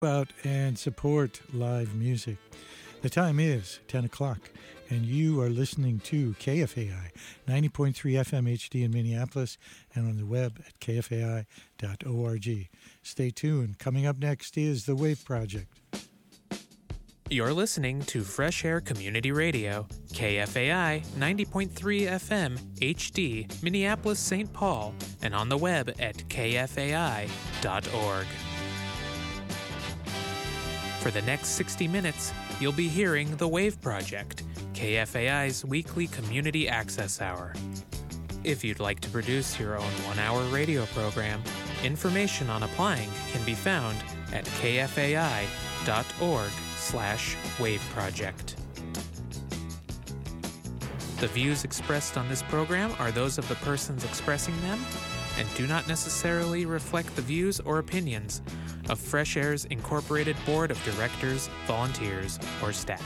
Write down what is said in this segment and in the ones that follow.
Out and support live music. The time is 10 o'clock, and you are listening to KFAI 90.3 FM HD in Minneapolis and on the web at kfai.org. Stay tuned. Coming up next is The Wave Project. You're listening to Fresh Air Community Radio, KFAI 90.3 FM HD, Minneapolis, St. Paul, and on the web at kfai.org. For the next 60 minutes, you'll be hearing The Wave Project, KFAI's weekly community access hour. If you'd like to produce your own one-hour radio program, information on applying can be found at kfai.org/waveproject. The views expressed on this program are those of the persons expressing them and do not necessarily reflect the views or opinions of Fresh Air's Incorporated Board of Directors, volunteers, or staff.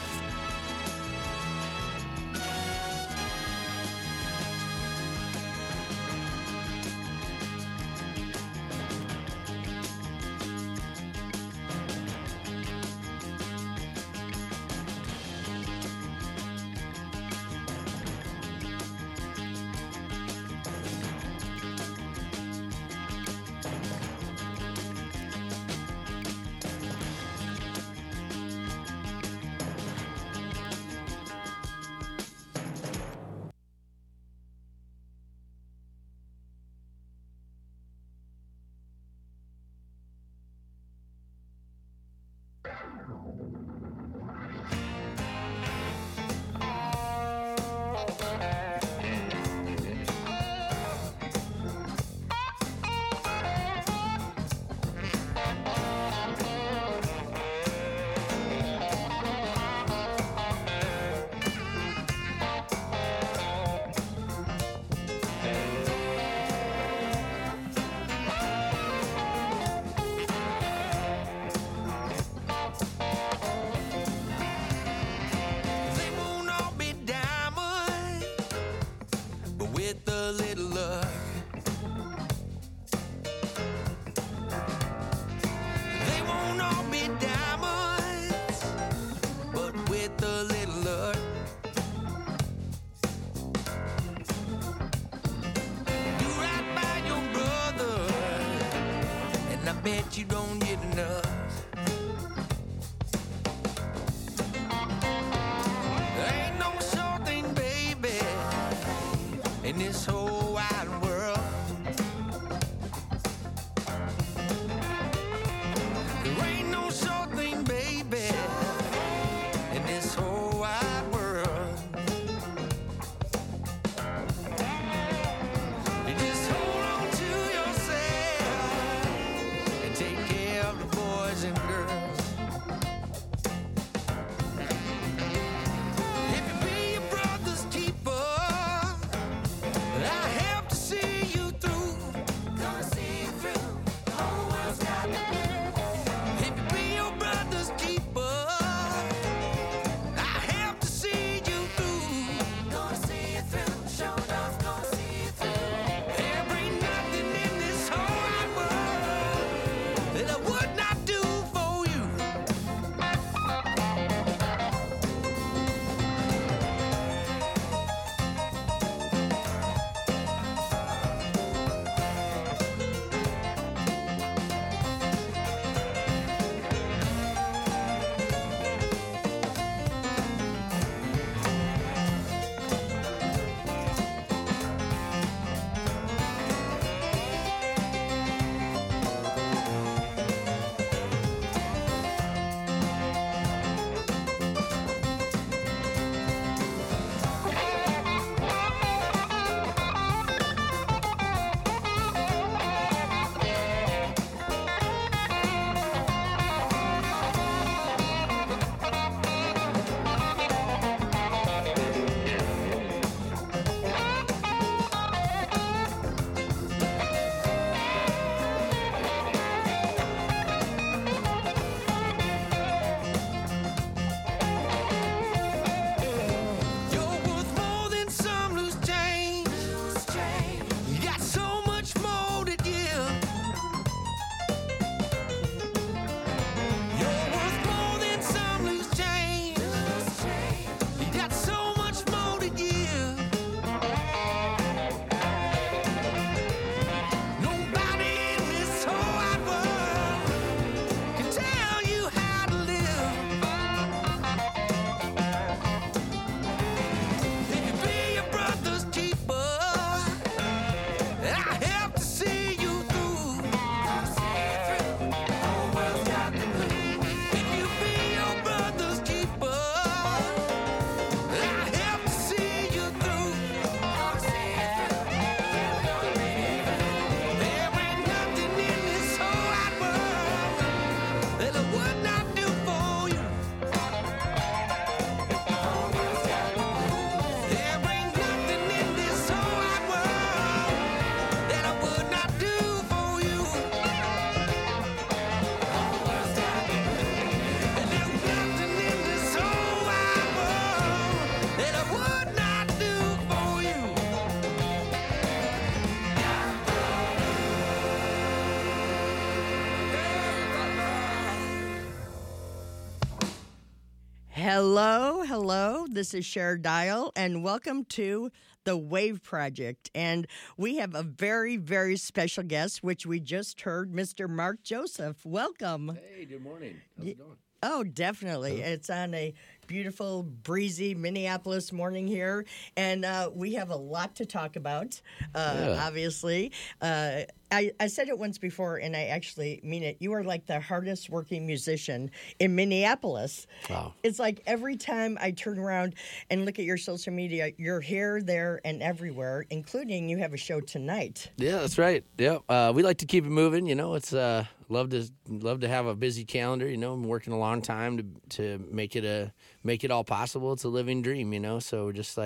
Bet you don't get enough. There ain't no sure thing, baby, in this whole wide world. There ain't no sure thing, baby, in this whole wide world. You just hold on to yourself and take care Hello. This is Cher Dial, and welcome to the Wave Project. And we have a very, very special guest, which we just heard, Mr. Mark Joseph. Welcome. Hey, good morning. How's it going? Oh, definitely. It's on a beautiful, breezy Minneapolis morning here, and we have a lot to talk about, obviously. I said it once before, and I actually mean it. You are like the hardest working musician in Minneapolis. Wow. It's like every time I turn around and look at your social media, you're here, there, and everywhere, including you have a show tonight. Yeah, that's right. Yeah, we like to keep it moving. You know, it's love to have a busy calendar. You know, I'm working a long time to make it all possible. It's a living dream. You know, so just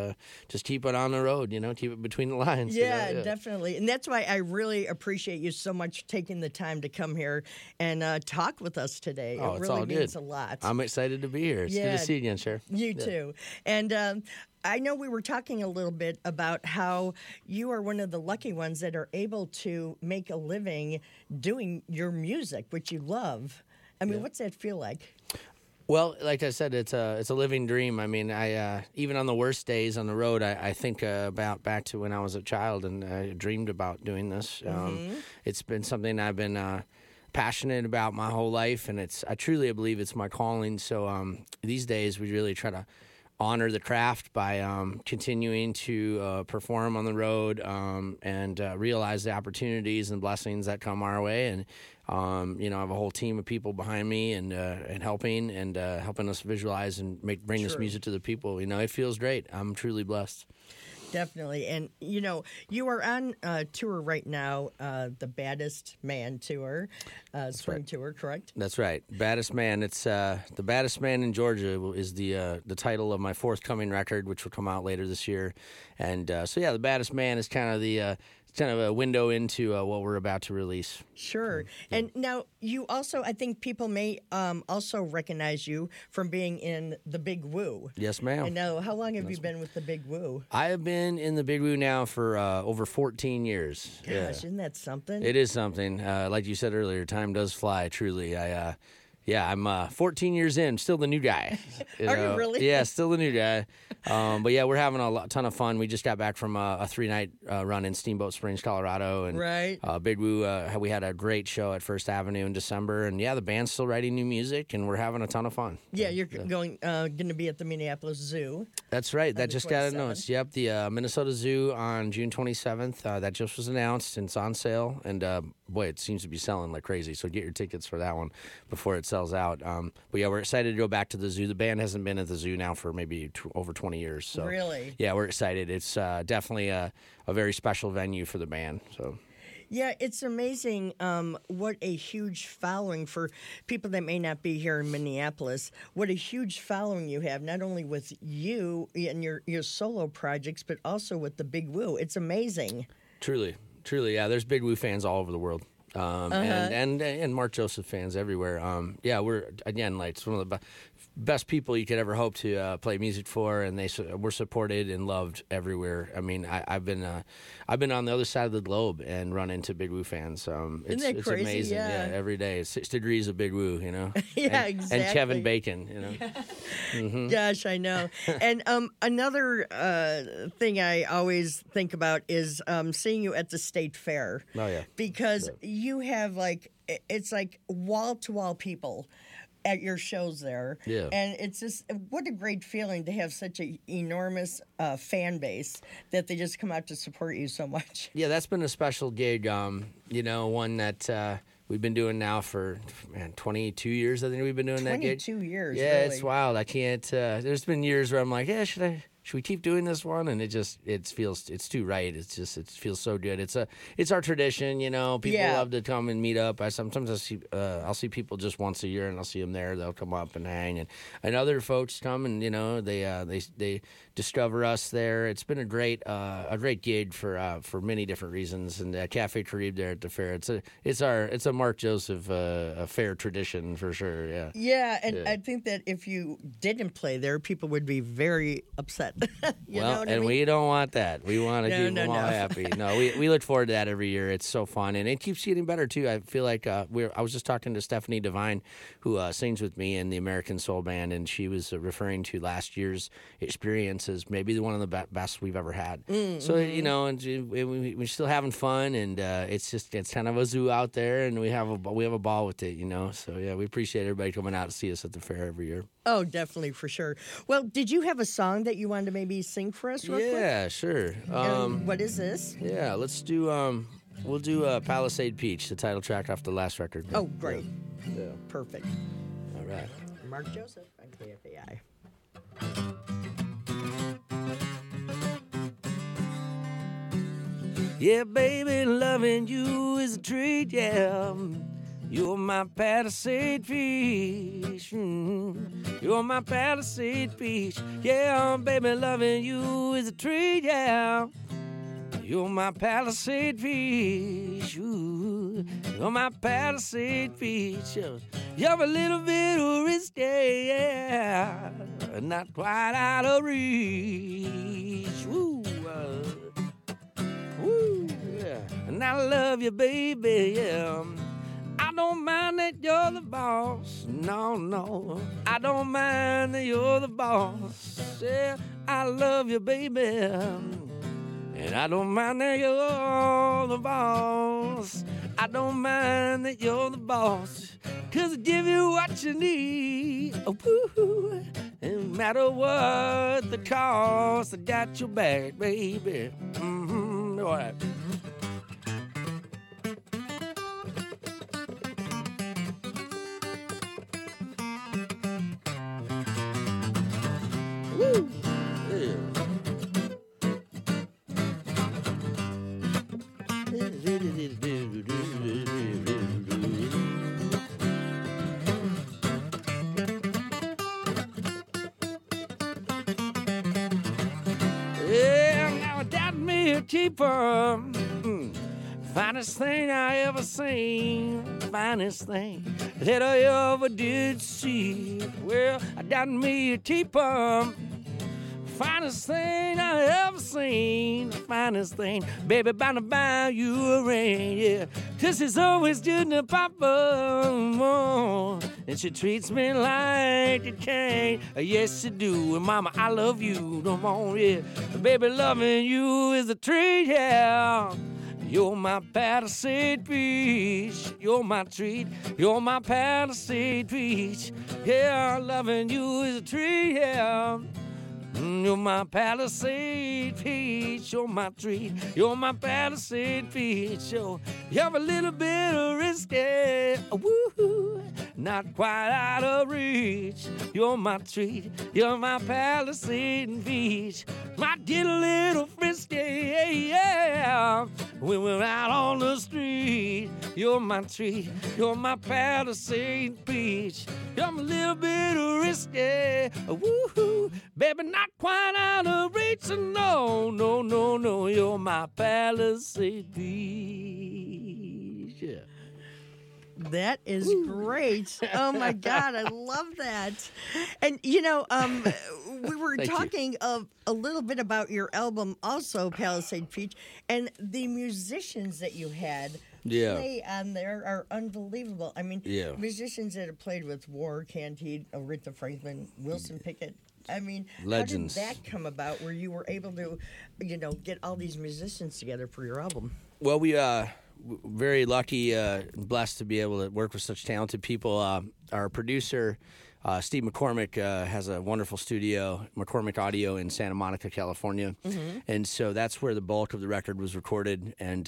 keep it on the road. You know, keep it between the lines. Yeah, you know? definitely. And that's why I really appreciate you so much taking the time to come here and talk with us today. Oh, it it's really all means good. a lot. I'm excited to be here. It's good to see you again, Cher. You too. And I know we were talking a little bit about how you are one of the lucky ones that are able to make a living doing your music, which you love. I mean, what's that feel like? Well, like I said, it's a living dream. I mean, I even on the worst days on the road, I think about back to when I was a child and I dreamed about doing this. It's been something I've been passionate about my whole life, and I truly believe it's my calling. So these days, we really try to honor the craft by continuing to perform on the road and realize the opportunities and blessings that come our way. And you know, I have a whole team of people behind me and helping us visualize and bring this music to the people. You know, it feels great. I'm truly blessed. Definitely. And, you know, you are on tour right now, the Baddest Man tour, spring tour, correct? That's right. Baddest Man. It's the Baddest Man in Georgia is the title of my forthcoming record, which will come out later this year. And so, yeah, the Baddest Man is kind of a window into what we're about to release. Sure. Yeah. And now you also, I think people may also recognize you from being in The Big Woo. Yes, ma'am. And now, how long have you been with The Big Woo? I have been in The Big Woo now for over 14 years. Gosh, isn't that something? It is something. Like you said earlier, time does fly, truly. I'm 14 years in, still the new guy. You really? Yeah, still the new guy. But yeah, we're having a ton of fun. We just got back from a 3-night run in Steamboat Springs, Colorado, and right. Big Woo. We had a great show at First Avenue in December, and yeah, the band's still writing new music, and we're having a ton of fun. Yeah, you're going to be at the Minneapolis Zoo. That's right. That just got announced. Yep, the Minnesota Zoo on June 27th. That just was announced, and it's on sale. And boy, it seems to be selling like crazy. So get your tickets for that one before it sells out. But yeah, we're excited to go back to the zoo. The band hasn't been at the zoo now for maybe over 20 years. So really, yeah, we're excited. It's definitely a very special venue for the band. So. Yeah, it's amazing what a huge following for people that may not be here in Minneapolis. What a huge following you have, not only with you and your solo projects, but also with the Big Woo. It's amazing. Truly, yeah. There's Big Woo fans all over the world. And Mark Joseph fans everywhere. Yeah, we're again like it's one of the best people you could ever hope to play music for, and we're supported and loved everywhere. I mean, I've been on the other side of the globe and run into Big Woo fans. It's crazy? Amazing. Yeah, every day. It's 6 degrees of Big Woo, you know. Yeah, exactly. And Kevin Bacon, you know. Mm-hmm. Gosh, I know. And another thing I always think about is seeing you at the State Fair. Oh yeah, because you have it's like wall to wall people at your shows there. Yeah. And it's just, what a great feeling to have such an enormous fan base that they just come out to support you so much. Yeah, that's been a special gig, one that we've been doing now for, 22 years, I think we've been doing that gig. 22 years, yeah, really. It's wild. I can't, there's been years where I'm like, yeah, should we keep doing this one? And it's too right. It feels so good. It's our tradition, you know. People love to come and meet up. Sometimes I'll see people just once a year, and I'll see them there. They'll come up and hang, and other folks come and, you know, they discover us there. It's been a great gig for many different reasons. And Cafe Caribe there at the fair. It's a Mark Joseph a fair tradition for sure. Yeah. Yeah, and I think that if you didn't play there, people would be very upset. that. You know well, what and I mean? we don't want that. We want to keep them all no. happy. No, we look forward to that every year. It's so fun, and it keeps getting better too. I feel like I was just talking to Stephanie Devine, who sings with me in the American Soul Band, and she was referring to last year's experience as maybe one of the best we've ever had. So and we're still having fun, and it's kind of a zoo out there, and we have a ball with it. So yeah, we appreciate everybody coming out to see us at the fair every year. Oh, definitely, for sure. Well, did you have a song that you wanted to maybe sing for us real quick? Yeah, sure. What is this? Yeah, let's do. We'll do Palisade Peach, the title track off the last record. Oh, great. Yeah. Perfect. All right. Mark Joseph on KFAI. Yeah, baby, loving you is a treat, yeah. You're my Palisade Peach. You're my Palisade Peach. Yeah, baby, loving you is a treat, yeah. You're my Palisade Peach. Ooh, you're my Palisade Peach. You're a little bit risky, yeah. Not quite out of reach. Ooh, yeah. And I love you, baby, yeah. I don't mind that you're the boss. No, I don't mind that you're the boss. Yeah, I love you, baby. And I don't mind that you're the boss. I don't mind that you're the boss. 'Cause I give you what you need. Oh, woo. No matter what the cost, I got your back, baby. All right. Woo! Yeah. Yeah, now that me a keeper. Finest thing I ever seen, finest thing that I ever did see. Well, I got me a keeper. Finest thing I ever seen, finest thing, baby, bound to buy you a ring, yeah. 'Cause it's always good to papa, and she treats me like a king. Yes, she do, and mama, I love you, come on, yeah. Baby, loving you is a treat, yeah. You're my Palisade Peach. You're my treat. You're my Palisade Peach. Yeah, loving you is a treat, yeah. You're my Palisade Peach. You're my treat. You're my Palisade Peach. You're a little bit risky. Woo, not quite out of reach. You're my treat. You're my Palisade Peach. Might get a little frisky, yeah. When we're out on the street. You're my treat. You're my Palisade Peach. You're a little bit risky. Woo, baby, not quite out of reach. No. You're my Palisade Peach. Yeah. That is great. Oh, my God. I love that. And, we were talking a little bit about your album also, Palisade Peach, and the musicians that you had play on there are unbelievable. I mean, musicians that have played with War, Cantide, Aretha Franklin, Wilson Pickett. I mean, legends. How did that come about where you were able to, get all these musicians together for your album? Well, we very lucky, blessed to be able to work with such talented people. Our producer, Steve McCormick, has a wonderful studio, McCormick Audio, in Santa Monica, California. Mm-hmm. And so that's where the bulk of the record was recorded. And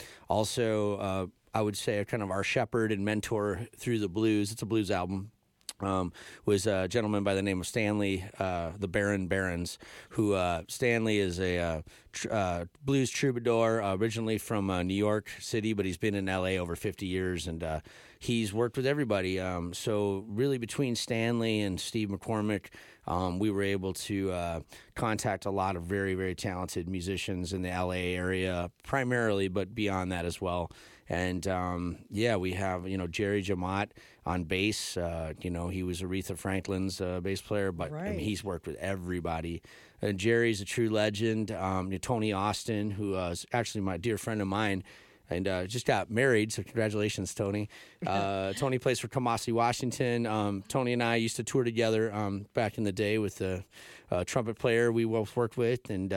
also, I would say kind of our shepherd and mentor through the blues. It's a blues album. Was a gentleman by the name of Stanley, the Baron Barons, who Stanley is a blues troubadour, originally from New York City, but he's been in L.A. over 50 years, and he's worked with everybody. So really between Stanley and Steve McCormick, we were able to contact a lot of very, very talented musicians in the L.A. area primarily, but beyond that as well. And we have Jerry Jamot on bass. He was Aretha Franklin's bass player, but I mean, he's worked with everybody. And Jerry's a true legend. Tony Austin, who is actually my dear friend of mine, and just got married, so congratulations, Tony. Tony plays for Kamasi Washington. Tony and I used to tour together back in the day with the trumpet player we both worked with, and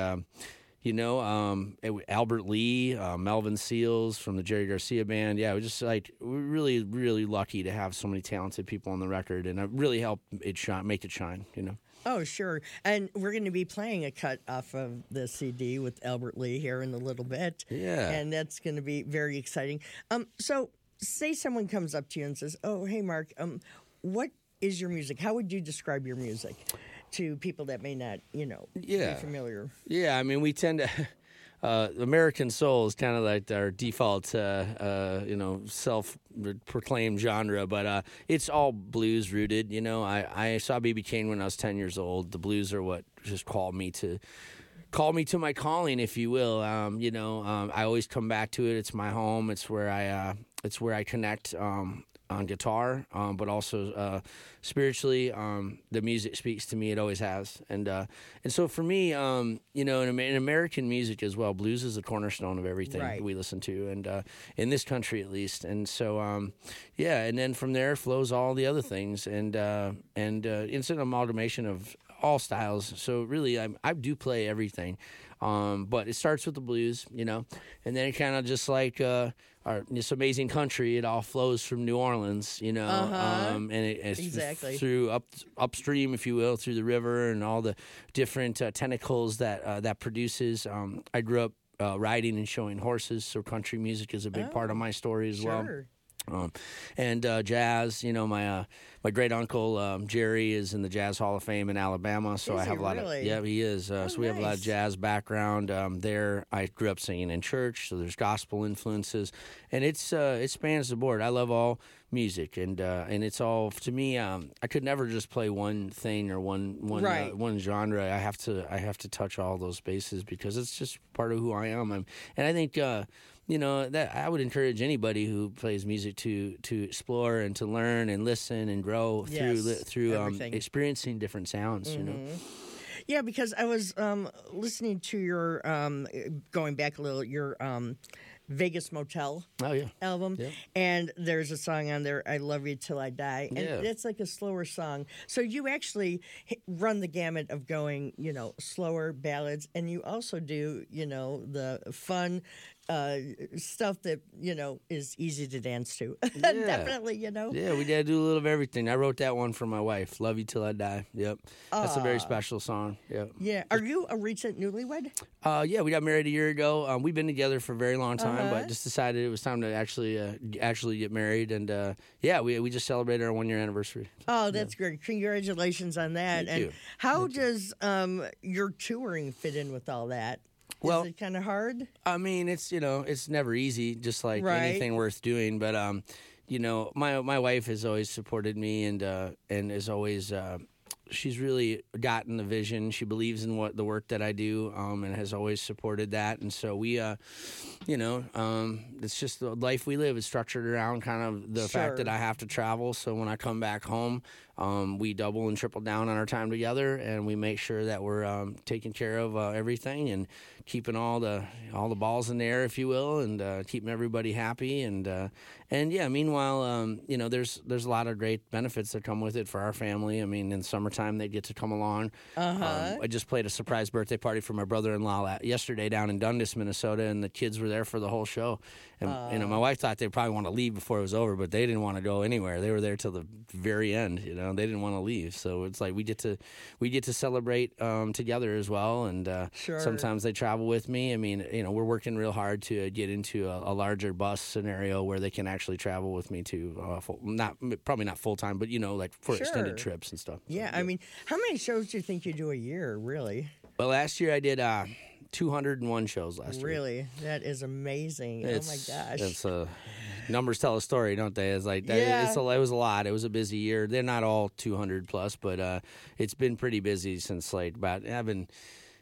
Albert Lee, Melvin Seals from the Jerry Garcia Band. Yeah, we're really, really lucky to have so many talented people on the record, and it really helped it make it shine, Oh, sure. And we're going to be playing a cut off of the CD with Albert Lee here in a little bit. Yeah. And that's going to be very exciting. So say someone comes up to you and says, oh, hey, Mark, what is your music? How would you describe your music to people that may not, be familiar? Yeah, I mean, we tend to... American soul is kind of like our default, self-proclaimed genre, but it's all blues rooted. I saw B.B. King when I was 10 years old. The blues are what just called me to my calling, if you will. I always come back to it. It's my home. It's where I connect. On guitar, but also spiritually, the music speaks to me. It always has, and so for me, in American music as well, blues is the cornerstone of everything we listen to, and in this country at least. And so, and then from there flows all the other things, and it's an amalgamation of all styles. So really, I do play everything. But it starts with the blues, and then it kind of just like this amazing country. It all flows from New Orleans, and it's exactly through upstream, if you will, through the river and all the different tentacles that produces. I grew up riding and showing horses, so country music is a big part of my story as well. And jazz, my great uncle Jerry is in the Jazz Hall of Fame in Alabama, so I have a lot of he is. So we have a lot of jazz background there. I grew up singing in church, so there's gospel influences, and it spans the board. I love all music, and it's all to me. I could never just play one thing or one genre. I have to touch all those bases because it's just part of who I am. And I think. That I would encourage anybody who plays music to explore and to learn and listen and grow through experiencing different sounds. Yeah, because I was listening to your going back a little your Vegas Motel album, and there's a song on there, I Love You Till I Die, and it's like a slower song. So you actually run the gamut of going, slower ballads, and you also do, the fun stuff that, is easy to dance to. Definitely, Yeah, we got to do a little of everything. I wrote that one for my wife, Love You Till I Die. Yep. That's a very special song. Yep. Yeah. Are you a recent newlywed? Yeah, we got married a year ago. We've been together for a very long time, but just decided it was time to actually get married. And we just celebrated our 1-year anniversary. Oh, that's great. Congratulations on that. Thank you. How does your touring fit in with all that? Well, is it kind of hard? I mean, it's never easy, just like anything worth doing. But my wife has always supported me and is always she's really gotten the vision. She believes in the work that I do, and has always supported that. And so we, it's just the life we live is structured around kind of the fact that I have to travel. So when I come back home, we double and triple down on our time together, and we make sure that we're taking care of everything and keeping all the balls in the air, if you will, and keeping everybody happy. And meanwhile, there's a lot of great benefits that come with it for our family. I mean, in summertime they get to come along. I just played a surprise birthday party for my brother-in-law yesterday down in Dundas, Minnesota, and the kids were there for the whole show. And my wife thought they'd probably want to leave before it was over, but they didn't want to go anywhere. They were there till the very end. They didn't want to leave. So it's like we get to celebrate together as well. And sometimes they travel with me. I mean, we're working real hard to get into a larger bus scenario where they can actually travel with me to probably not full time, but like for extended trips and stuff. Yeah, I mean, how many shows do you think you do a year, really? Well, last year I did 201 shows last year. Really? That is amazing. Oh my gosh. It's numbers tell a story, don't they? It's like it was a lot. It was a busy year. They're not all 200 plus, but it's been pretty busy since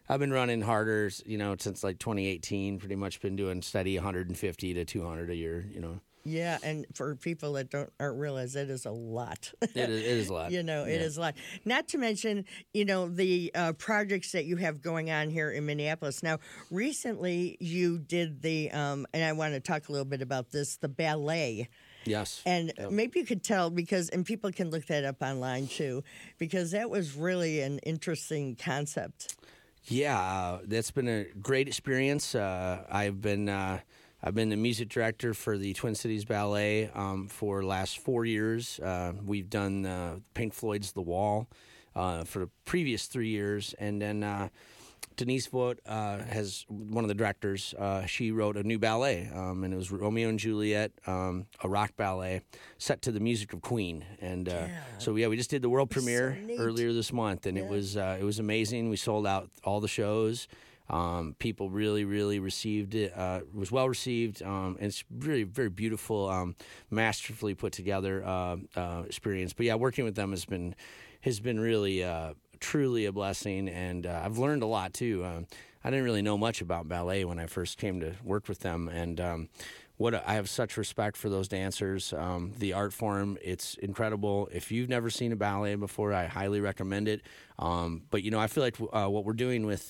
I've been running harder, since like 2018. Pretty much been doing steady 150 to 200 a year. Yeah, and for people that aren't realize it is a lot. It is a lot. It is a lot. Not to mention, the projects that you have going on here in Minneapolis. Now, recently you did and I want to talk a little bit about this, the ballet. Yes. And maybe you could tell, and people can look that up online too, because that was really an interesting concept. Yeah, that's been a great experience. I've been the music director for the Twin Cities Ballet for the last 4 years. We've done Pink Floyd's The Wall for the previous 3 years. And then Denise Vogt has one of the directors. She wrote a new ballet, and it was Romeo and Juliet, a rock ballet set to the music of Queen. And so we just did the world premiere earlier this month, and it was amazing. We sold out all the shows. People really, really received it. It was well received, and it's really very beautiful, masterfully put together experience. But working with them has been really truly a blessing, and I've learned a lot too. I didn't really know much about ballet when I first came to work with them, and I have such respect for those dancers. The art form, it's incredible. If you've never seen a ballet before, I highly recommend it. But I feel like what we're doing with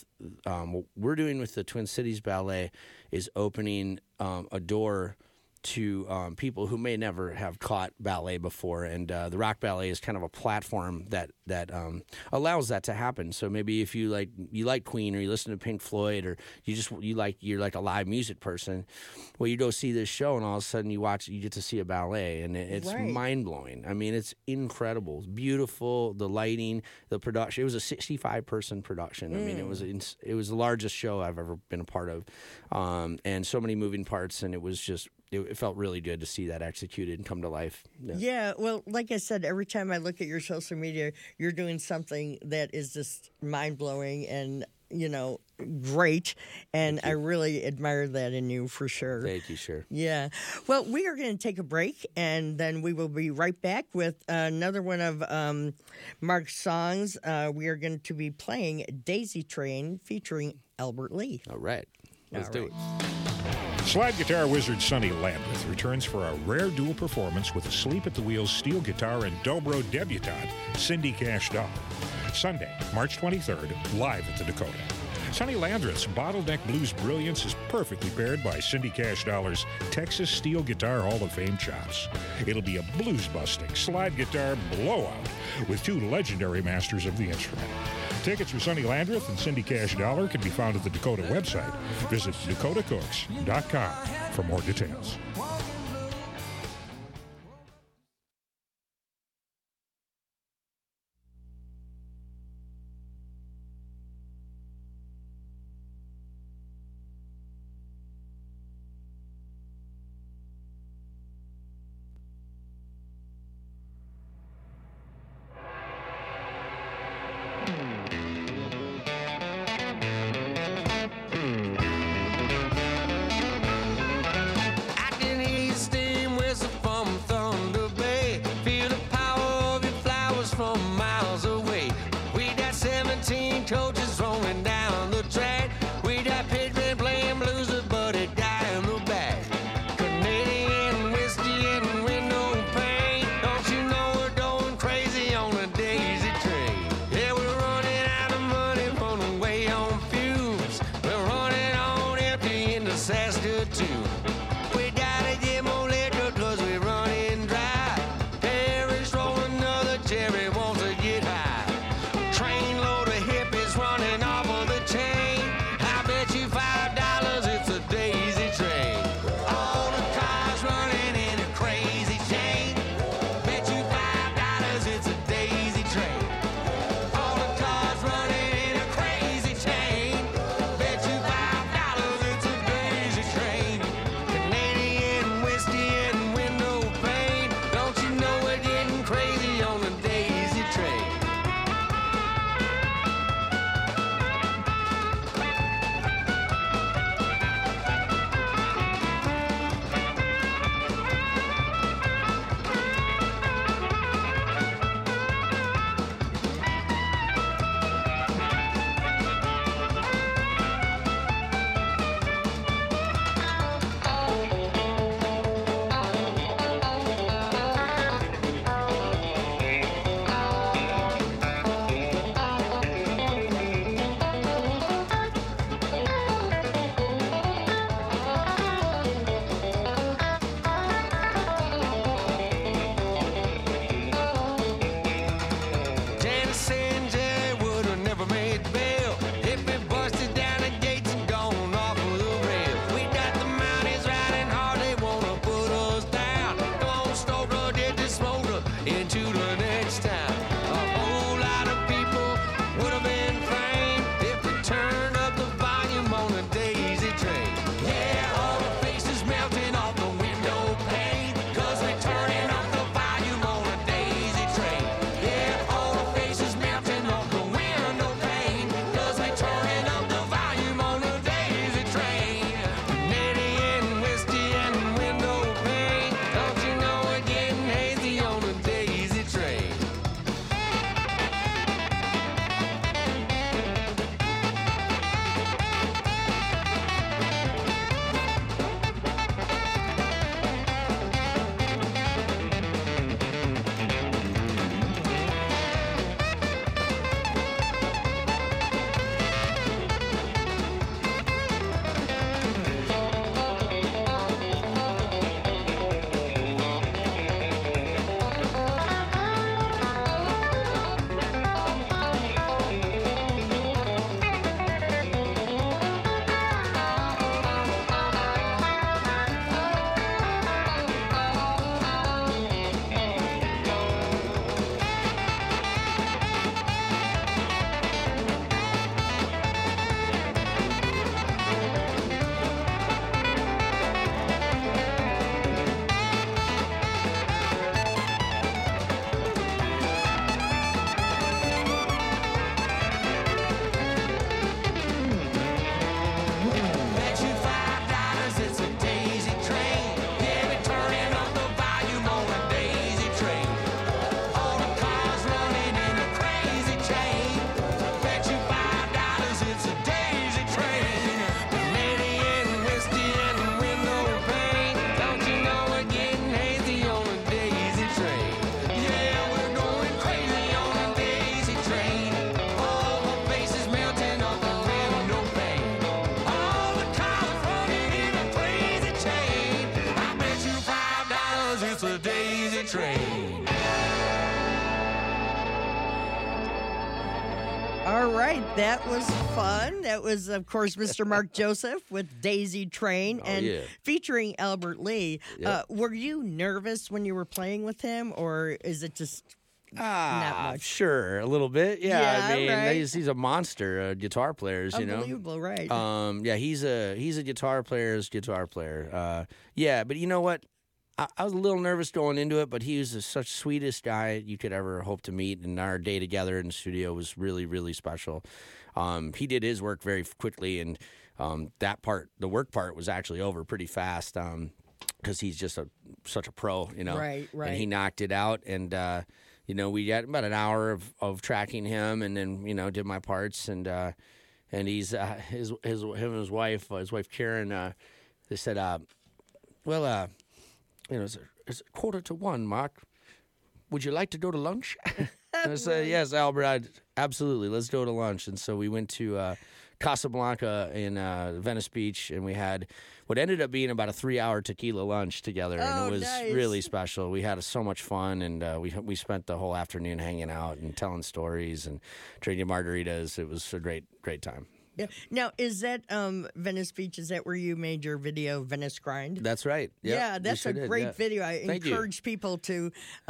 the Twin Cities Ballet is opening a door to people who may never have caught ballet before, and the Rock Ballet is kind of a platform that allows that to happen. So maybe if you like Queen, or you listen to Pink Floyd, or you're like a live music person, well, you go see this show, and all of a sudden you get to see a ballet, and it's mind blowing. I mean, it's incredible, it's beautiful, the lighting, the production. It was a 65-person production. I mean, it was the largest show I've ever been a part of, and so many moving parts, and it was just. It felt really good to see that executed and come to life. Yeah, well, like I said, every time I look at your social media, you're doing something that is just mind-blowing and, great. And I really admire that in you, for sure. Thank you, sure. Yeah. Well, we are going to take a break, and then we will be right back with another one of Mark's songs. We are going to be playing Daisy Train featuring Albert Lee. All right. Let's do it. Slide guitar wizard Sonny Landreth returns for a rare dual performance with Asleep at the Wheel's steel guitar and dobro debutante, Cindy Cash Dollar. Sunday, March 23rd, live at the Dakota. Sonny Landreth's bottleneck blues brilliance is perfectly paired by Cindy Cash Dollar's Texas Steel Guitar Hall of Fame chops. It'll be a blues-busting slide guitar blowout with two legendary masters of the instrument. Tickets for Sonny Landreth and Cindy Cash Dollar can be found at the Dakota website. Visit dakotacooks.com for more details. All right, that was fun. That was, of course, Mr. Mark Joseph with Daisy Train and featuring Albert Lee. Yep. Were you nervous when you were playing with him, or is it just not much? Sure, a little bit. Yeah, Yeah, I mean, right. he's a monster, guitar players, you know. Unbelievable, right? Yeah, he's a guitar player's guitar player. Yeah, but you know what? I was a little nervous going into it, but he was such sweetest guy you could ever hope to meet, and our day together in the studio was really, really special. He did his work very quickly, and that part, the work part, was actually over pretty fast because he's just such a pro, you know. Right. And he knocked it out, and you know, we got about an hour of tracking him, and then, you know, did my parts, and he's him and his wife Karen, they said, well, you know, it's 1:45, Mark. Would you like to go to lunch? And I said, yes, Albert, absolutely. Let's go to lunch. And so we went to Casablanca in Venice Beach, and we had what ended up being about a 3-hour tequila lunch together, and it was nice. really special. We had so much fun, and we spent the whole afternoon hanging out and telling stories and drinking margaritas. It was a great time. Yeah. Now, is that Venice Beach? Is that where you made your video, Venice Grind? That's right. Yep, Yeah, that's we a sure did, great yeah. video. I Thank you. encourage people to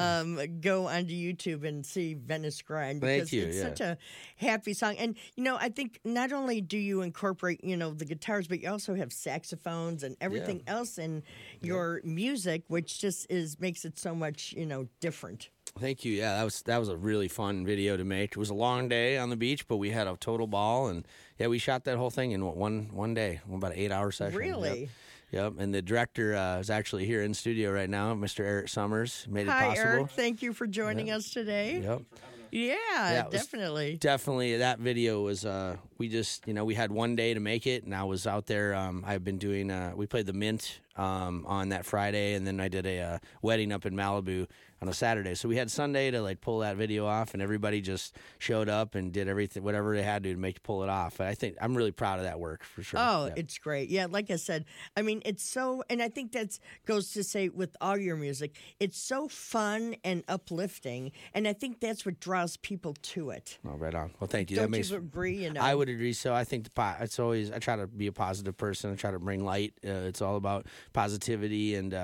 go onto YouTube and see Venice Grind Thank because you, it's yeah. such a happy song. And, you know, I think not only do you incorporate, you know, the guitars, but you also have saxophones and everything else in your music, which just makes it so much, you know, different. Thank you. Yeah, that was a really fun video to make. It was a long day on the beach, but we had a total ball, and yeah, we shot that whole thing in one day, about an 8-hour session. Really? Yep. And the director is actually here in studio right now, Mr. Eric Summers, made it Hi, possible. Eric. Thank you for joining us today. Yep. Yeah, it was definitely. Definitely, that video was. We just, you know, we had one day to make it, and I was out there. I've been doing. We played the Mint on that Friday, and then I did a wedding up in Malibu on a Saturday. So we had Sunday to like pull that video off, and everybody just showed up and did everything, whatever they had to make pull it off. And I think I'm really proud of that work for sure. Oh, Yeah. it's great. Yeah, like I said, I mean, it's so, and I think that goes to say with all your music, it's so fun and uplifting, and I think that's what draws people to it. Oh, right on. Well, thank you. Don't that makes you agree? You know, I would agree. So I think it's always, I try to be a positive person. I try to bring light. It's all about positivity and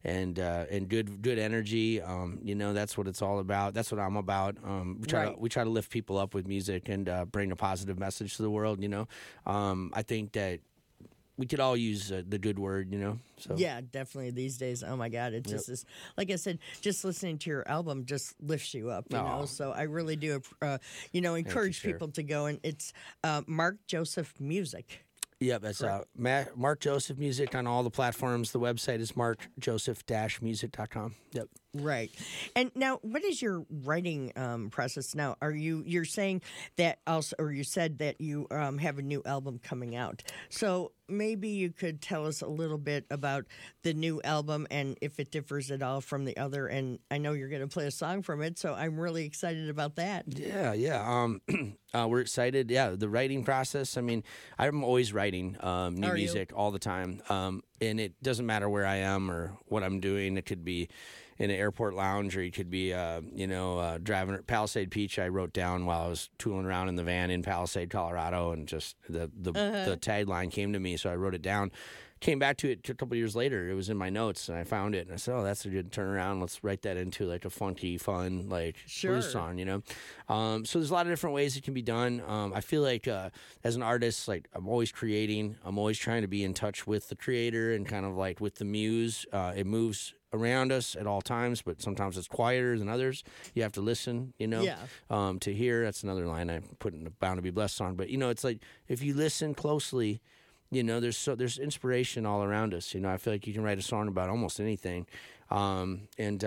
good energy. You know, that's what it's all about. That's what I'm about. We try to lift people up with music and bring a positive message to the world. You know, I think that we could all use the good word. You know, so yeah, definitely these days. Oh my God, it just is. Like I said, just listening to your album just lifts you up. You know, so I really do. You know, encourage Sarah. people to go, and it's Mark Joseph Music. Yep, that's Mark Joseph Music on all the platforms. The website is markjoseph-music.com. Yep. Right. And now, what is your writing process now? You're saying that also, or you said that you have a new album coming out. So maybe you could tell us a little bit about the new album and if it differs at all from the other. And I know you're going to play a song from it, so I'm really excited about that. Yeah. We're excited. Yeah, the writing process. I mean, I'm always writing new music all the time. And it doesn't matter where I am or what I'm doing. It could be in an airport lounge, or you could be, driving at Palisade Beach. I wrote down while I was tooling around in the van in Palisade, Colorado, and just the tagline came to me, so I wrote it down. Came back to it a couple years later. It was in my notes, and I found it, and I said, "Oh, that's a good turnaround. Let's write that into like a funky, fun, like blues song." You know, so there's a lot of different ways it can be done. I feel like as an artist, like I'm always creating. I'm always trying to be in touch with the creator and kind of like with the muse. It moves around us at all times, but sometimes it's quieter than others. You have to listen, you know, to hear. That's another line I put in the Bound to Be Blessed song. But you know, it's like if you listen closely. You know, there's inspiration all around us. You know, I feel like you can write a song about almost anything, and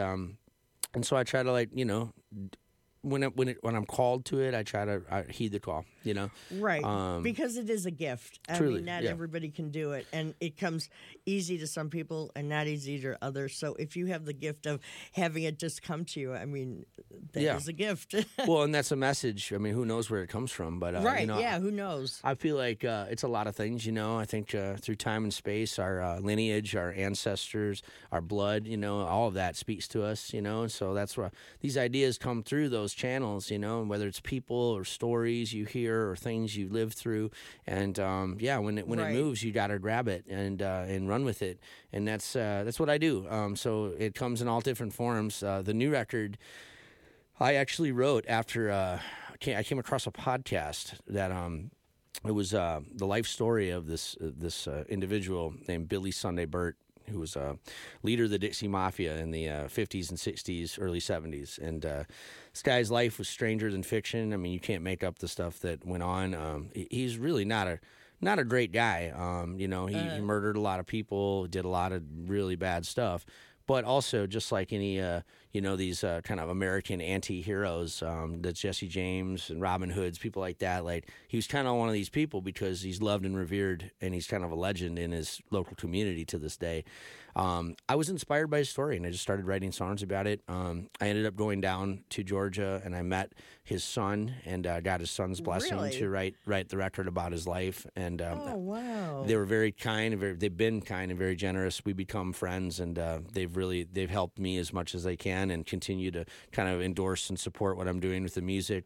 so I try to, like, you know, when I'm called to it, I heed the call. You know, right? Because it is a gift. Truly, I mean, not everybody can do it, and it comes easy to some people and not easy to others. So if you have the gift of having it just come to you, I mean, that is a gift. Well, and that's a message. I mean, who knows where it comes from? But right? You know, yeah, who knows? I feel like it's a lot of things. You know, I think through time and space, our lineage, our ancestors, our blood, you know, all of that speaks to us. You know, so that's where these ideas come through those those channels, you know, whether it's people or stories you hear or things you live through. And when it moves, you got to grab it and run with it. And that's what I do. So it comes in all different forms. The new record I actually wrote after I came across a podcast that it was the life story of this individual named Billy Sunday Burt, who was a leader of the Dixie Mafia in the 50s and 60s, early 70s. And this guy's life was stranger than fiction. I mean, you can't make up the stuff that went on. He's really not a great guy. You know, he murdered a lot of people, did a lot of really bad stuff. But also, just like any, these kind of American anti-heroes, that's Jesse James and Robin Hoods, people like that. Like, he was kind of one of these people because he's loved and revered, and he's kind of a legend in his local community to this day. I was inspired by his story, and I just started writing songs about it. I ended up going down to Georgia, and I met his son, and got his son's blessing to write the record about his life. And wow, they were very kind, and they've been kind and very generous. We become friends, and they've helped me as much as they can, and continue to kind of endorse and support what I'm doing with the music.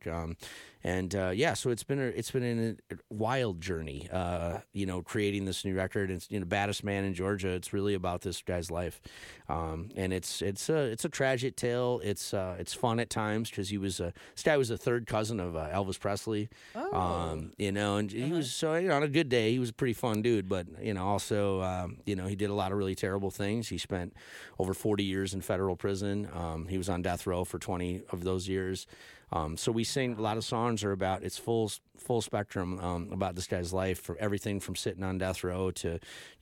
So it's been a wild journey, creating this new record. It's, Baddest Man in Georgia. It's really about this guy's life, and it's a tragic tale. It's fun at times because this guy was a third cousin of Elvis Presley. And he was on a good day he was a pretty fun dude, but also he did a lot of really terrible things. He spent over 40 years in federal prison. He was on death row for 20 of those years. So we sing a lot of songs are about its full spectrum about this guy's life, for everything from sitting on death row to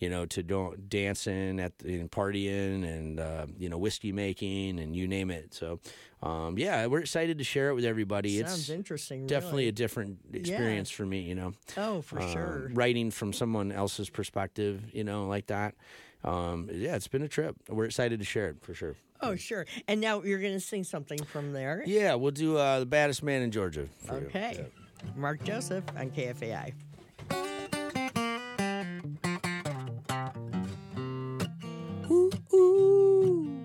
dancing and partying and whiskey making and you name it. So we're excited to share it with everybody. Sounds interesting. Definitely really. a different experience for me. Oh, for sure. Writing from someone else's perspective, like that. It's been a trip. We're excited to share it for sure. Oh, sure. And now you're going to sing something from there. Yeah, we'll do The Baddest Man in Georgia. Okay. Yeah. Mark Joseph on KFAI. Ooh, ooh.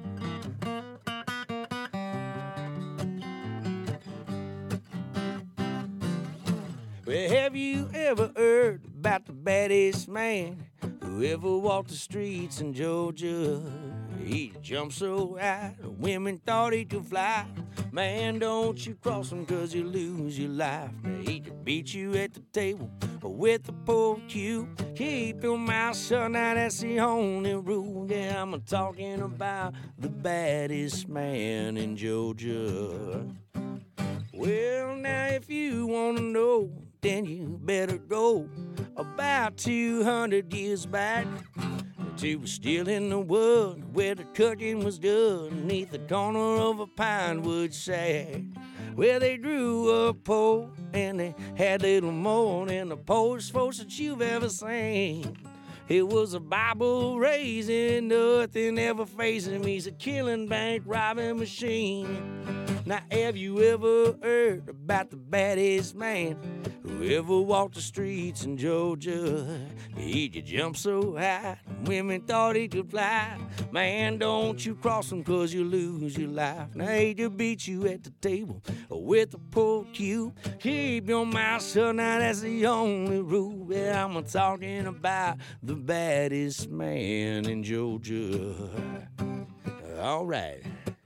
Well, have you ever heard about the baddest man who ever walked the streets in Georgia? He jumped so high, the women thought he could fly. Man, don't you cross him, 'cause you lose your life. Now, he could beat you at the table with a poor cue. Keep your mouth shut, now that's the only rule. Yeah, I'm talking about the baddest man in Georgia. Well, now if you want to know, then you better go about 200 years back. She was still in the wood where the cooking was done, neath the corner of a pine wood shack, where they drew a pole and they had little more than the poorest folks that you've ever seen. It was a Bible raising, nothing ever facing me. It's a killing, bank robbing machine. Now, have you ever heard about the baddest man who ever walked the streets in Georgia? He could jump so high, women thought he could fly. Man, don't you cross him, 'cause you lose your life. Now, he could beat you at the table with a poor cue. Keep your mouth shut, now that's the only rule. Yeah, I'm talking about the baddest man in Georgia. All right.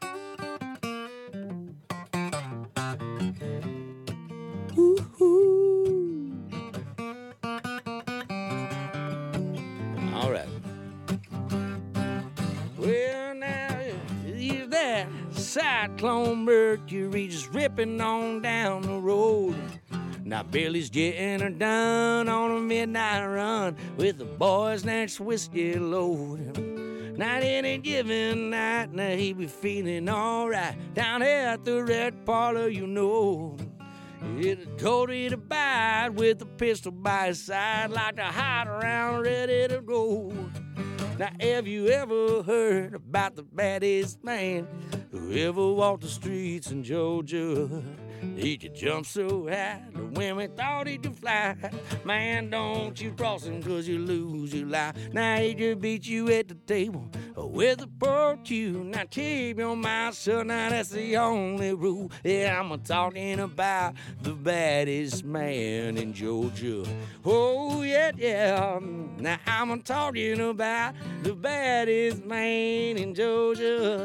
Ooh. All right. Well, now, here's that Cyclone Mercury just ripping on down the road. Now Billy's getting her done on a midnight run with the boys next whiskey load. Not any given night, now he be feeling alright down here at the Red Parlor, It told he to bide with a pistol by his side, like to hide around ready to go. Now, have you ever heard about the baddest man Whoever walked the streets in Georgia, he could jump so high, the women thought he could fly. Man, don't you cross him 'cause you lose your life. Now he could beat you at the table with a barbecue. Now keep your mouth shut, now that's the only rule. Yeah, I'm talking about the baddest man in Georgia. Oh, yeah, yeah. Now I'm talking about the baddest man in Georgia.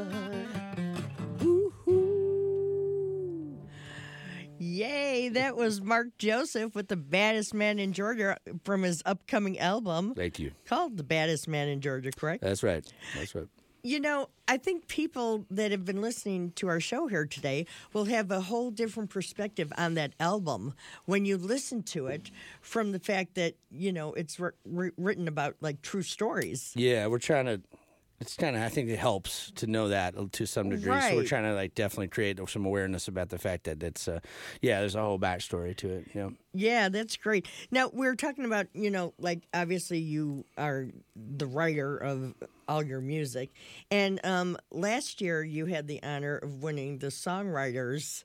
Yay, that was Mark Joseph with The Baddest Man in Georgia from his upcoming album. Thank you. Called The Baddest Man in Georgia, correct? That's right. That's right. You know, I think people that have been listening to our show here today will have a whole different perspective on that album when you listen to it from the fact that, you know, it's written about like true stories. Yeah, we're trying to. It's kind of, I think it helps to know that to some degree. Right. So we're trying to like definitely create some awareness about the fact that it's, there's a whole backstory to it. Yeah. Yeah, that's great. Now, we're talking about, you know, like obviously you are the writer of all your music. And last year you had the honor of winning the Songwriters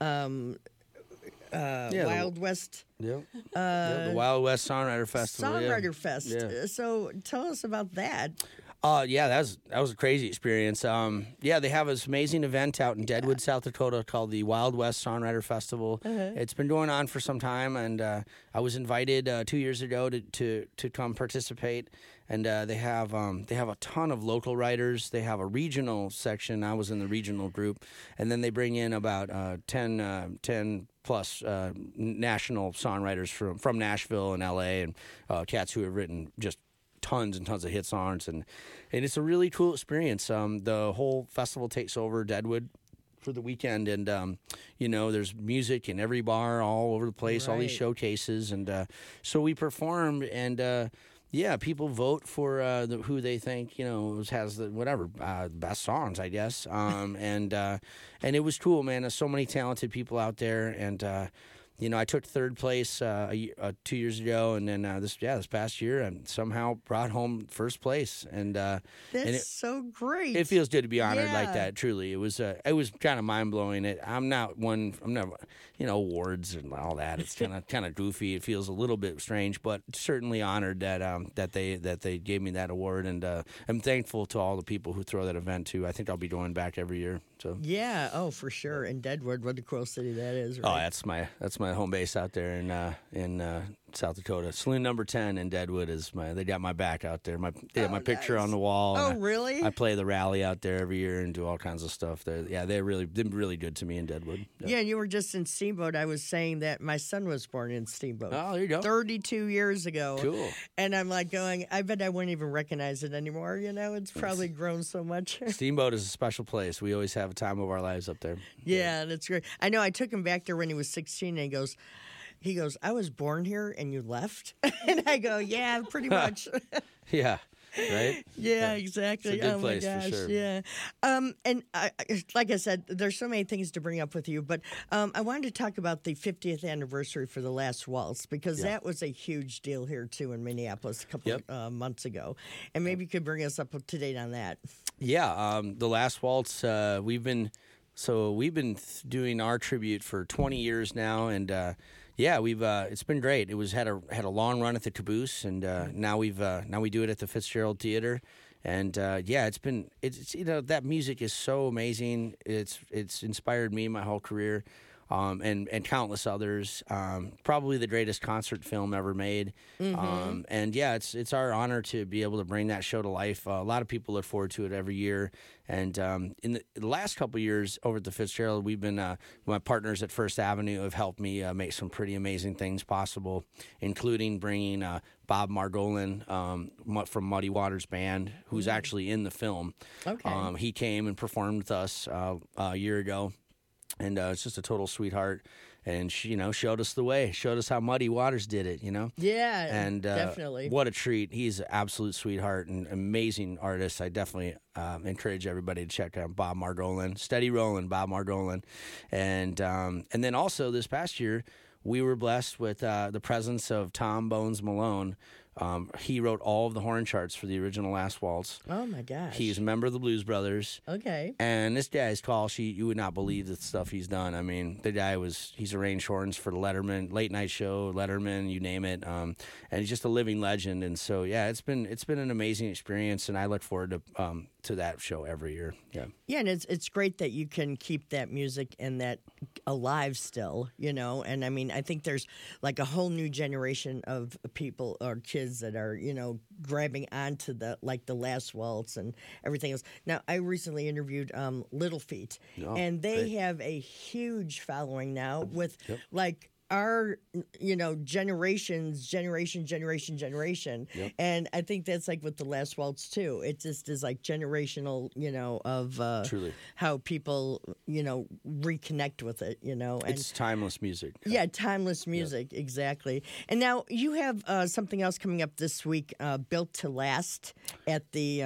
Wild West. Yeah. The Wild West Songwriter Festival. Songwriter Fest. Yeah. So tell us about that. That was a crazy experience. They have this amazing event out in Deadwood, South Dakota called the Wild West Songwriter Festival. It's been going on for some time, and I was invited 2 years ago to come participate. And they have a ton of local writers. They have a regional section. I was in the regional group, and then they bring in about 10 plus national songwriters from Nashville and L.A. and cats who have written just tons and tons of hit songs, and it's a really cool experience. The whole festival takes over Deadwood for the weekend, and there's music in every bar all over the place, all these showcases, and so we performed, and people vote for who they think has the best songs, I guess, and it was cool, man. There's so many talented people out there, and I took third place 2 years ago, and then this past year, I somehow brought home first place, and that's so great. It feels good to be honored like that. Truly, it was kind of mind blowing. I'm never awards and all that. It's kind of goofy. It feels a little bit strange, but certainly honored that they gave me that award, and I'm thankful to all the people who throw that event too. I think I'll be going back every year. So for sure. In Deadwood, what a cool city that is. Right? Oh, that's my home base out there in South Dakota. Saloon number 10 in Deadwood they got my back out there. They got my picture on the wall. Oh, really? I play the rally out there every year and do all kinds of stuff there. Yeah, they're really good to me in Deadwood. Yeah, and you were just in Steamboat. I was saying that my son was born in Steamboat. Oh, there you go. 32 years ago. Cool. And I'm like going, I bet I wouldn't even recognize it anymore. It's probably grown so much. Steamboat is a special place. We always have a time of our lives up there. Yeah, that's great. I know I took him back there when he was 16, and he goes, I was born here and you left? And I go, yeah, pretty much. Yeah, right? Yeah, exactly. It's a good place, my gosh, for sure. Yeah. And like I said, there's so many things to bring up with you, but I wanted to talk about the 50th anniversary for The Last Waltz, because that was a huge deal here, too, in Minneapolis a couple months ago. And maybe you could bring us up to date on that. Yeah, The Last Waltz, we've been doing our tribute for 20 years now, and it's been great. It had a long run at the Caboose, and now we do it at the Fitzgerald Theater, and that music is so amazing. It's inspired me my whole career, and countless others. Probably the greatest concert film ever made. It's our honor to be able to bring that show to life. A lot of people look forward to it every year. And in the last couple of years over at the Fitzgerald, we've been my partners at First Avenue have helped me make some pretty amazing things possible, including bringing Bob Margolin from Muddy Waters Band, who's actually in the film. Okay. He came and performed with us a year ago. And it's just a total sweetheart, and she, showed us the way, showed us how Muddy Waters did it, Yeah, and definitely. What a treat! He's an absolute sweetheart and amazing artist. I definitely encourage everybody to check out Bob Margolin, Steady Rollin', Bob Margolin, and then also this past year we were blessed with the presence of Tom Bones Malone, He wrote all of the horn charts for the original Last Waltz. Oh my gosh. He's a member of the Blues Brothers. Okay. And this guy's call sheet, you would not believe the stuff he's done. I mean, the guy he's arranged horns for the Letterman, Late Night Show, Letterman, you name it. And he's just a living legend. And so, yeah, it's been an amazing experience, and I look forward to that show every year. Yeah. Yeah, and it's great that you can keep that music and that alive still, And I mean, I think there's like a whole new generation of people or kids that are, grabbing onto the Last Waltz and everything else. Now, I recently interviewed Little Feat, and they have a huge following now with like our generation, and I think that's like with the Last Waltz too. It just is like generational, of truly how people reconnect with it, and it's timeless music. Yeah, timeless music, exactly. And now you have something else coming up this week, Built to Last at the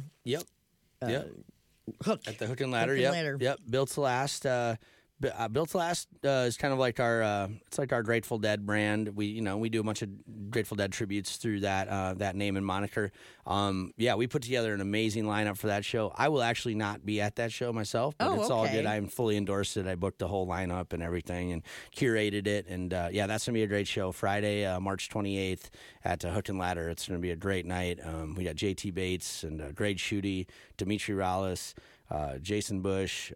Hook at the Hook and Ladder. Ladder. Yep, Built to Last. Built to Last is kind of like it's like our Grateful Dead brand. We do a bunch of Grateful Dead tributes through that name and moniker. We put together an amazing lineup for that show. I will actually not be at that show myself, but it's all good. I'm fully endorsed it. I booked the whole lineup and everything and curated it. And that's gonna be a great show. Friday, March 28th at Hook and Ladder. It's gonna be a great night. We got JT Bates and Greg Schutte, Dimitri Rallis, Jason Bush,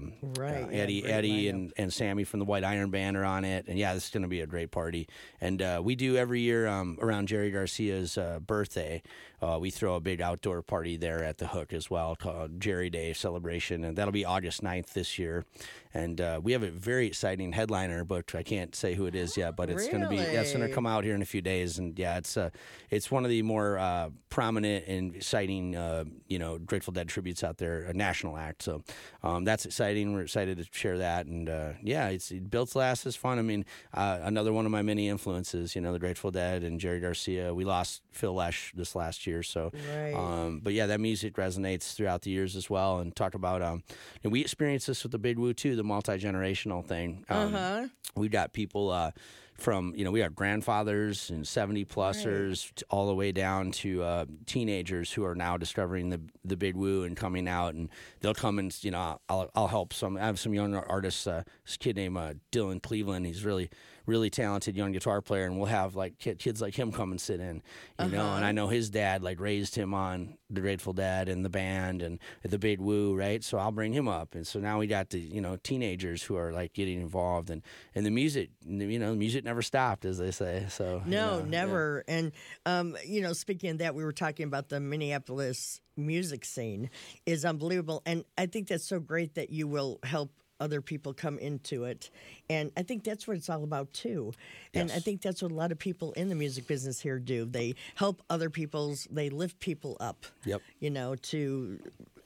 Eddie and Sammy from the White Iron Band are on it, and this is going to be a great party. And we do every year around Jerry Garcia's birthday, we throw a big outdoor party there at the Hook as well called Jerry Day Celebration, and that'll be August 9th this year. And we have a very exciting headliner booked. I can't say who it is yet, but it's going to be it's going to come out here in a few days. And it's one of the more prominent and exciting Grateful Dead tributes out there, a national act. So that's exciting. We're excited to share that. And it's Built to Last is fun. I mean, another one of my many influences, the Grateful Dead and Jerry Garcia. We lost Phil Lesh this last year, so that music resonates throughout the years as well. And talk about and we experienced this with the Big Woo too, the multi-generational thing. We've got people from we got grandfathers and 70-plussers all the way down to teenagers who are now discovering the Big Woo and coming out, and they'll come and I'll help some. I have some young artists. This kid named Dylan Cleveland. He's really talented young guitar player, and we'll have like kids like him come and sit in, and I know his dad like raised him on the Grateful Dead and the band and the Big Woo, right? So I'll bring him up, and so now we got the teenagers who are like getting involved, and the music, music never stopped, as they say. So no, never. Yeah. And speaking of that, we were talking about the Minneapolis music scene is unbelievable, and I think that's so great that you will help other people come into it. And I think that's what it's all about, too. And I think that's what a lot of people in the music business here do. They help other they lift people up, to,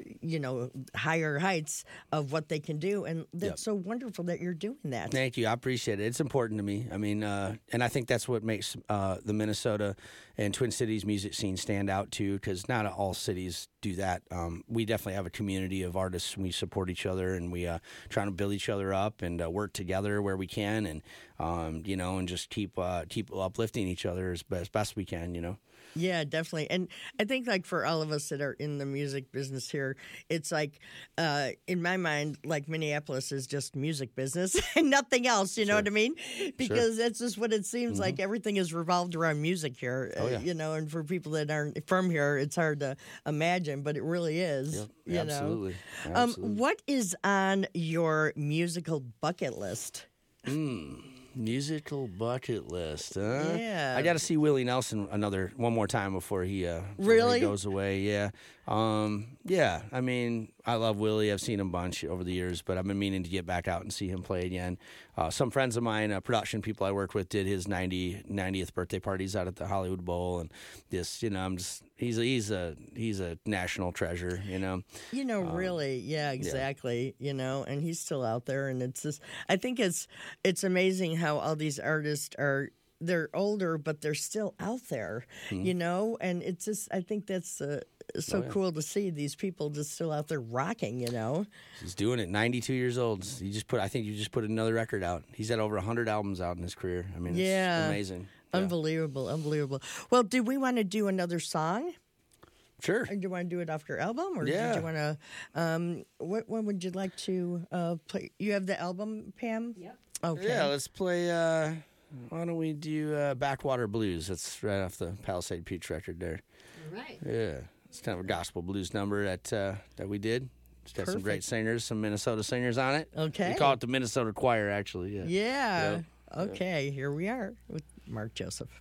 higher heights of what they can do. And that's so wonderful that you're doing that. Thank you. I appreciate it. It's important to me. I mean, and I think that's what makes the Minnesota and Twin Cities music scene stand out, too, because not all cities do that. We definitely have a community of artists. We support each other, and we trying to build each other up and work together where we can, and and just keep uplifting each other as best we can. Yeah, definitely. And I think like for all of us that are in the music business here, it's like in my mind, like Minneapolis is just music business and nothing else. You know what I mean? Because that's just what it seems like. Everything is revolved around music here. And for people that aren't from here, it's hard to imagine, but it really is. Yep, absolutely. What is on your musical bucket list? Musical bucket list, huh? Yeah. I got to see Willie Nelson one more time before he goes away. Yeah. I mean, I love Willie. I've seen him a bunch over the years, but I've been meaning to get back out and see him play again. Some friends of mine, production people I work with, did his 90th birthday parties out at the Hollywood Bowl, and he's a national treasure, Really, yeah, exactly. And he's still out there, and it's just, I think it's amazing how all these artists they're older, but they're still out there, and it's just, I think that's so cool to see these people just still out there rocking, you know. He's doing it. 92 years old. I think you just put another record out. He's had over 100 albums out in his career. I mean, it's amazing. Yeah. Unbelievable. Well, do we want to do another song? Sure. Or do you want to do it off your album, or did you want to? What one would you like to play? You have the album, Pam? Yep. Okay. Yeah, let's play. Why don't we do Backwater Blues? That's right off the Palisade Peach record there. All right. Yeah, it's kind of a gospel blues number that we did. It's got some great singers, some Minnesota singers on it. Okay. We call it the Minnesota Choir, actually. Yeah. Yeah. Yep. Okay. Here we are with Mark Joseph.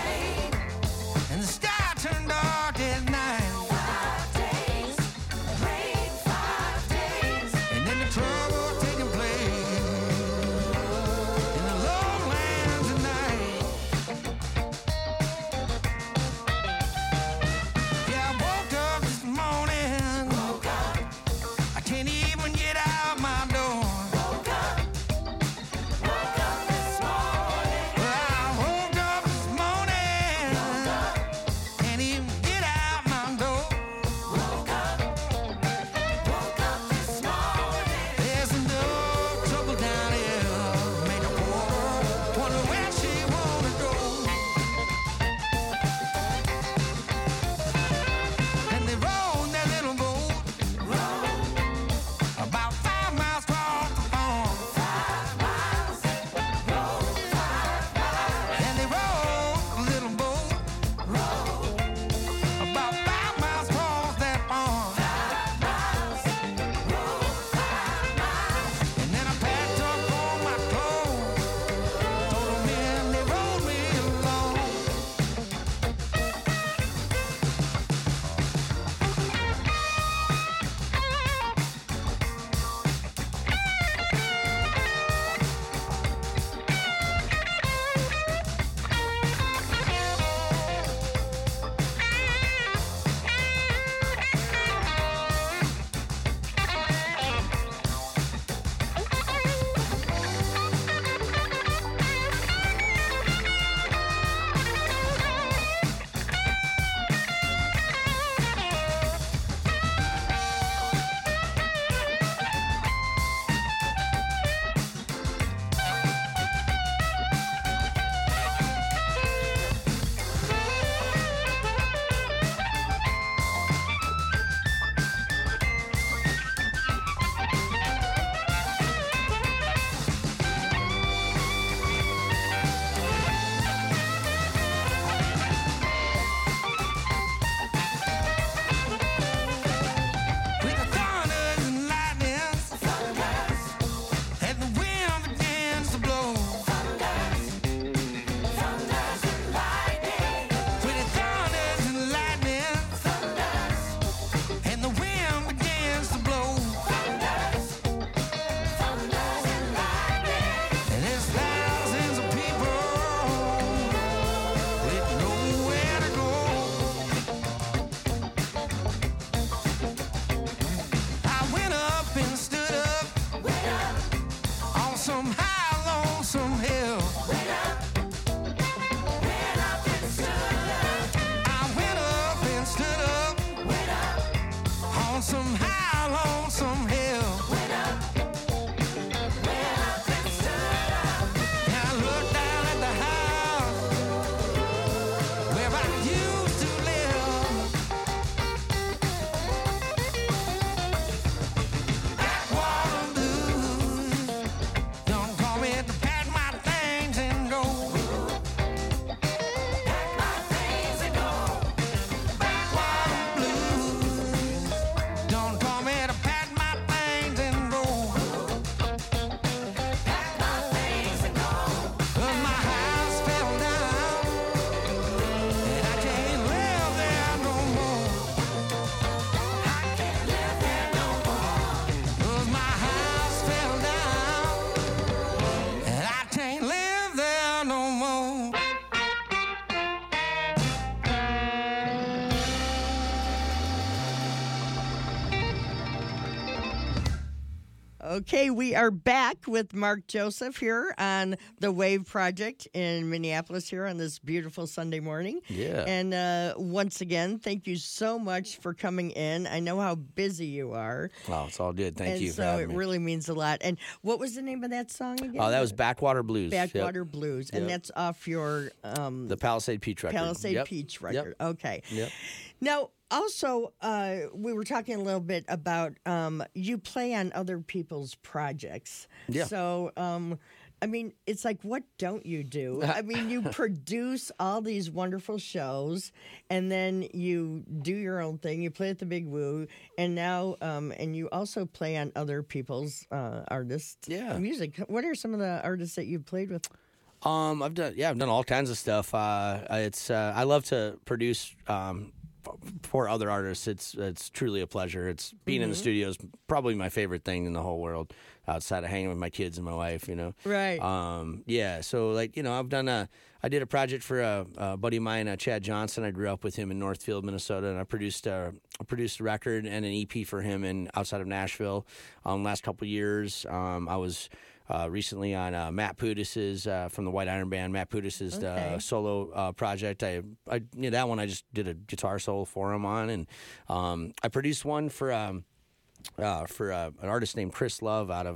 And the sky turned dark at night. 5 days, rain. Okay, we are back with Mark Joseph here on the Wave Project in Minneapolis here on this beautiful Sunday morning. Yeah. And once again, thank you so much for coming in. I know how busy you are. Oh, it's all good. Thank you for so having it me. really means a lot. And what was the name of that song again? Oh, that was Backwater Blues. Backwater Blues. And Yep. that's off your The Palisade Peach record. Palisade Yep. Peach record. Okay. Yep. Now, also, we were talking a little bit about you play on other people's projects. Yeah. So, I mean, it's like, what don't you do? I mean, you produce all these wonderful shows, and then you do your own thing. You play at the Big Woo, and now, and you also play on other people's artists' music. What are some of the artists that you've played with? I've done all kinds of stuff. I love to produce for other artists. It's truly a pleasure. It's being in the studio is probably my favorite thing in the whole world, outside of hanging with my kids and my wife. Right. Yeah. So I did a project for a buddy of mine, Chad Johnson. I grew up with him in Northfield, Minnesota, and I produced a record and an EP for him outside of Nashville. Last couple of years, I was. Recently on Matt Pudis's from the White Iron Band, Matt Pudis's solo project. That one I just did a guitar solo for him on, and I produced one for an artist named Chris Love out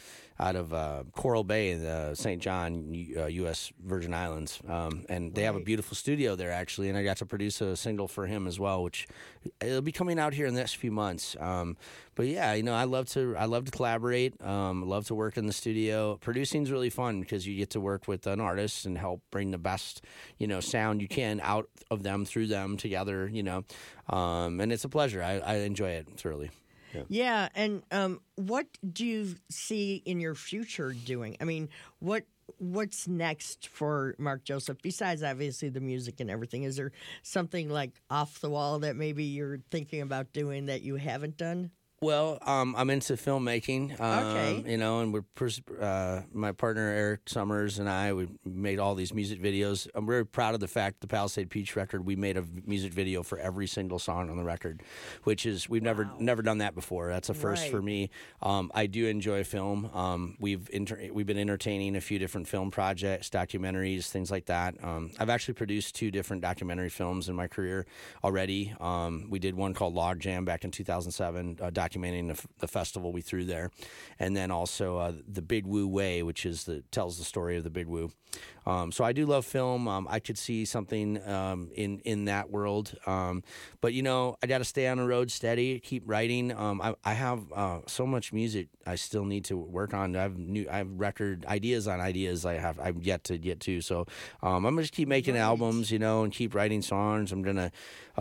of Coral Bay, St. John, U.S. Virgin Islands, and they have a beautiful studio there actually. And I got to produce a single for him as well, which it'll be coming out here in the next few months. But yeah, I love to collaborate. Love to work in the studio. Producing is really fun because you get to work with an artist and help bring the best sound you can out of them through them together. And it's a pleasure. I enjoy it thoroughly. Yeah, and what do you see in your future doing? I mean, what's next for Mark Joseph besides obviously the music and everything? Is there something like off the wall that maybe you're thinking about doing that you haven't done? Well, I'm into filmmaking, and we're my partner Eric Summers and we made all these music videos. I'm very proud of the fact the Palisade Peach record, we made a music video for every single song on the record, which is we've never done that before. That's a first for me. I do enjoy film. We've been entertaining a few different film projects, documentaries, things like that. I've actually produced 2 different documentary films in my career already. We did one called Log Jam back in 2007, documenting the festival we threw there, and then also the Big Woo Way, which tells the story of the Big Woo. So I do love film. I could see something in that world, but I got to stay on the road steady, keep writing. I have so much music I still need to work on. I have record ideas on ideas I've yet to get to. So I'm gonna just keep making albums, and keep writing songs. I'm gonna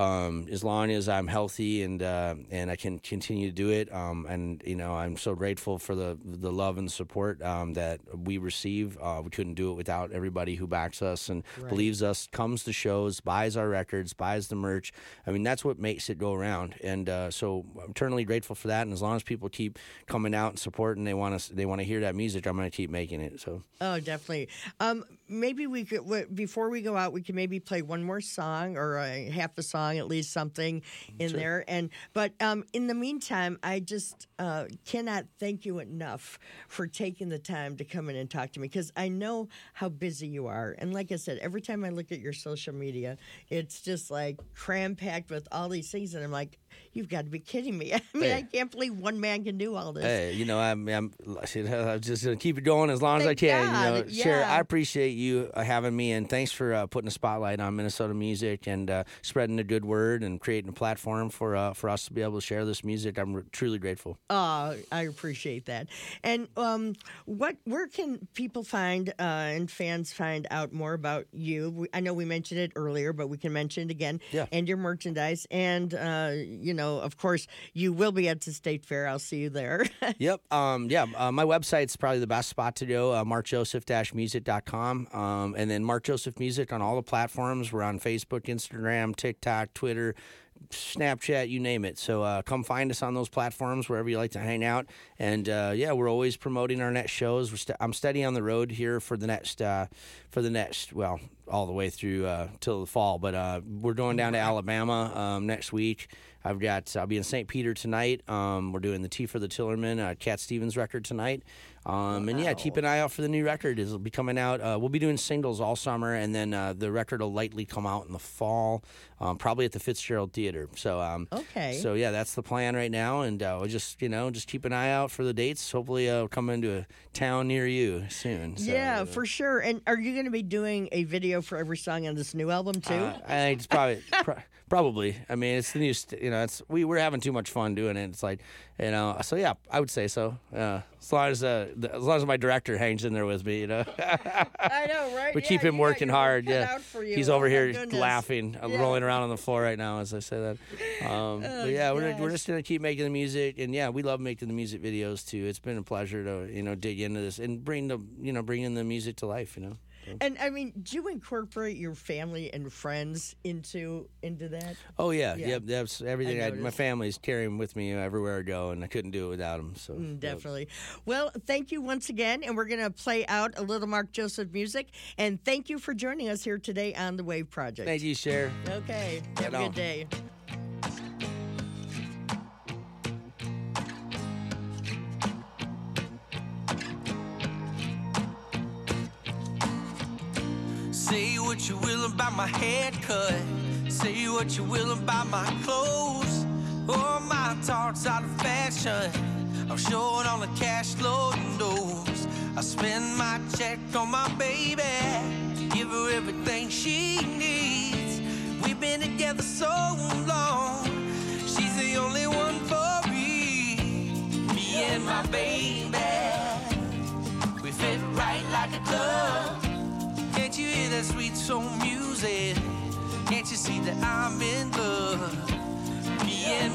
as long as I'm healthy and I can continue to do it. And I'm so grateful for the love and support that we receive. We couldn't do it without everybody who backs us and believes us, comes to shows, buys our records, buys the merch. I mean, that's what makes it go around. And so I'm eternally grateful for that. And as long as people keep coming out and supporting, they want to hear that music, I'm going to keep making it. So definitely. Maybe we could, before we go out, we could maybe play one more song or half a song, at least something in there. But in the meantime, I just cannot thank you enough for taking the time to come in and talk to me, because I know how busy you are. And like I said, every time I look at your social media, it's just like cram-packed with all these things. And I'm like, you've got to be kidding me. I mean, I can't believe one man can do all this. Hey, I'm just going to keep it going as long as I can. Cher, I appreciate you having me, and thanks for putting a spotlight on Minnesota music and spreading the good word and creating a platform for us to be able to share this music. I'm truly grateful. Oh, I appreciate that. And where can people find and fans find out more about you? I know we mentioned it earlier, but we can mention it again. Yeah. And your merchandise. And, of course, you will be at the State Fair. I'll see you there. Yep. My website's probably the best spot to go, markjoseph-music.com. And then Mark Joseph Music on all the platforms. We're on Facebook, Instagram, TikTok, Twitter, Snapchat, you name it. So come find us on those platforms wherever you like to hang out. And we're always promoting our next shows. I'm steady on the road here for the next all the way through till the fall. But we're going down to Alabama next week. I'll be in St. Peter tonight. We're doing the Tea for the Tillerman, Cat Stevens record tonight. And yeah, keep an eye out for the new record. It'll be coming out. We'll be doing singles all summer, and then the record will likely come out in the fall, probably at the Fitzgerald Theater. So okay. So yeah, that's the plan right now, and we'll just keep an eye out for the dates. Hopefully, come into a town near you soon. So, yeah, for sure. And are you going to be doing a video for every song on this new album too? I think it's probably. Probably. I mean, it's the new. We're having too much fun doing it. It's like, So yeah, I would say so. As long as my director hangs in there with me, I know, right? We keep him working hard. Yeah, he's over here laughing. I'm rolling around on the floor right now as I say that. But yeah, we're just gonna keep making the music, and yeah, we love making the music videos too. It's been a pleasure to dig into this and bring the music to life. And I mean, do you incorporate your family and friends into that? Oh yeah. Yep. That's everything. My family's carrying with me everywhere I go, and I couldn't do it without them. So definitely. Well, thank you once again, and we're going to play out a little Mark Joseph music. And thank you for joining us here today on the Wave Project. Thank you, Cher. Okay. Have a good day. Say what you will about my haircut. Say what you will about my clothes. Oh, my talk's out of fashion. I'm short on the cash loading doors. I spend my check on my baby. Give her everything she needs. We've been together so long. She's the only one for me. Me and my baby. We fit right like a glove. Can't you hear that sweet soul music? Can't you see that I'm in love? Me and